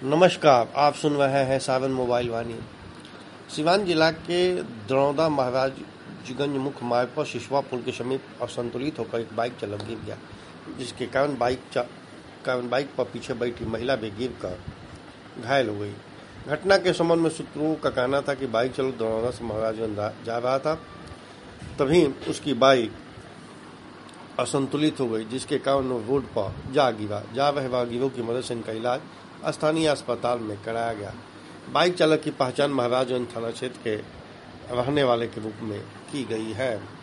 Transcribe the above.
नमस्कार, आप सुन रहे हैं सावन मोबाइल वाणी। सिवान जिला के दरौदा महाराजगंज मुख्य मार्ग पर सिसवा पुल के समीप असंतुलित होकर एक बाइक चालक गिर गया, जिसके कारण बाइक पर पीछे बैठी महिला भी गिरकर घायल हो गई। घटना के संबंध में सूत्रों का कहना था कि बाइक चालक दरौदा से महाराजगंज जा रहा था, तभी उसकी बाइक असंतुलित हो गई, जिसके कारण वो रोड पर जा गिरा। जा रहे राहगीरों की मदद से इनका इलाज स्थानीय अस्पताल में कराया गया। बाइक चालक की पहचान महाराजगंज थाना क्षेत्र के रहने वाले के रूप में की गई है।